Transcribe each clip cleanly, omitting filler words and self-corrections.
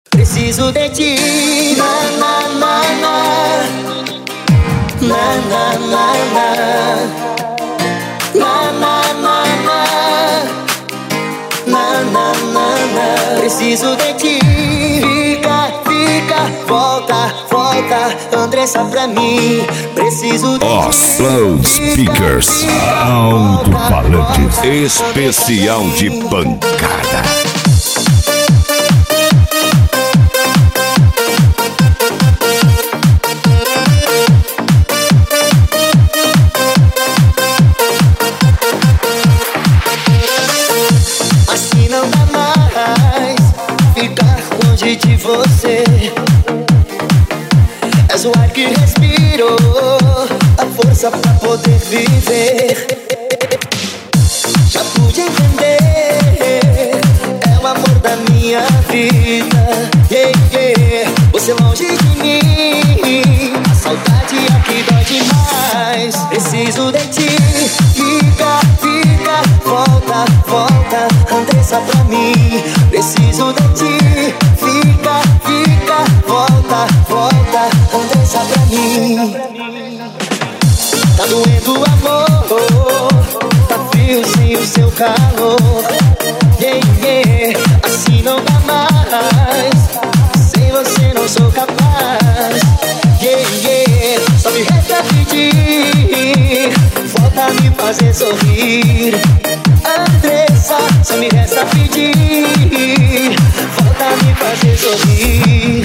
Preciso de ti, na na na na, na na na na, na na na na, na na na na. Preciso de ti, fica, fica, volta, volta, Andressa pra mim. Preciso de ti. Flow Speakers, alto-falantes, especial de pancada. Assim não dá mais ficar longe de você. És o ar que respiro, a força pra poder viver. Já pude entender, é o amor da minha vida. Yeah, yeah. Você longe de mim, a saudade aqui dói demais. Preciso de ti, fica, fica, volta, volta, Andressa pra mim. Preciso de ti, fica, fica, volta, volta, Andressa pra mim. Tá doendo o amor, tá frio sem o seu calor. Yeah, yeah. Assim não dá mais, sem você não sou capaz. Yeah, yeah. Só me resta pedir, volta a me fazer sorrir. Andressa, só me resta pedir, volta a me fazer sorrir.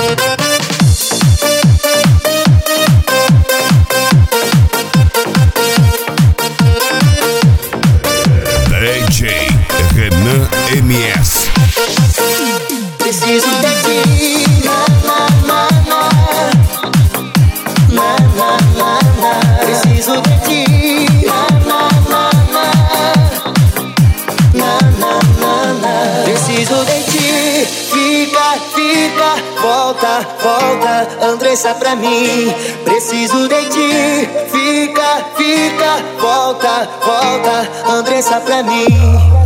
DJ Renan MS. Preciso de ti, na na na na, na na na na. Preciso de ti, na na na na, na na na na. Preciso de ti, fica, fica, volta, volta, Andressa pra mim. Preciso de ti, fica, fica, volta, volta, Andressa pra mim.